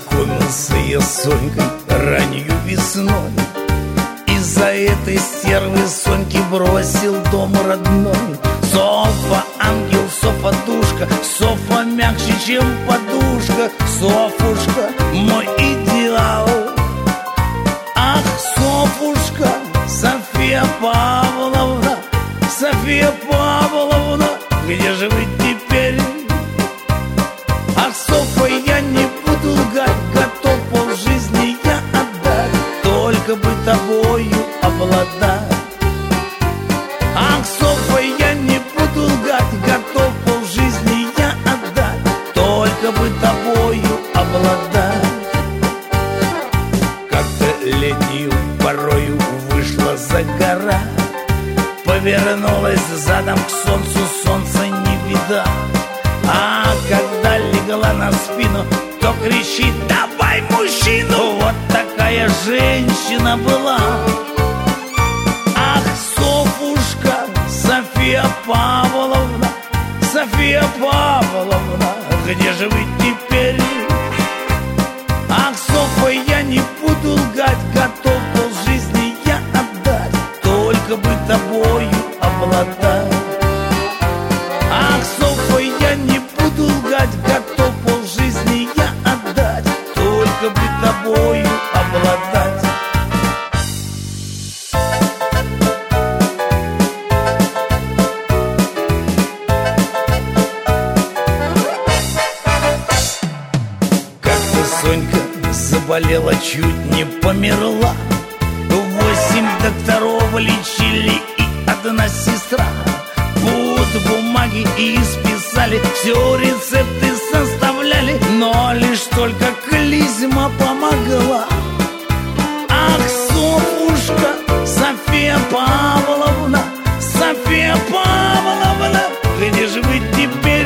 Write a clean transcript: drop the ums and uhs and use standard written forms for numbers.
Познакомился я с Сонькой раннюю весной. Из-за этой стервы Соньки бросил дом родной. Софа, ангел, Софа, душка, Софа мягче, чем подушка. Софушка, мой идеал. Ах, Софушка, София Павловна, София Павловна, где же вы теперь? Ах, Софа, я не буду лгать, готов полжизни я отдать, только бы тобою обладать. Ах, Софа, я не буду лгать, готов полжизни я отдать, только бы тобою обладать. Как-то летнюю порою вышла за гора, повернулась задом к солнцу, солнца не видать. А когда легла на спину, то кричит: давай мужчину! Вот такая женщина была. Ах, Софушка, София Павловна, София Павловна, где же вы теперь? Ах, Софа, я не буду лгать, готов полжизни я отдать, только бы тобою обладать. Ах, Софа, я не буду лгать, готов полжизни я отдать, только бы тобою обладать. Как-то Сонька заболела, чуть не померла. 8 докторов лечили и одна сестра. Пуд бумаги и исписали, все рецепты составляли, но лишь только клизма помогла. Ах, Софушка, София Павловна, София Павловна, где же вы теперь?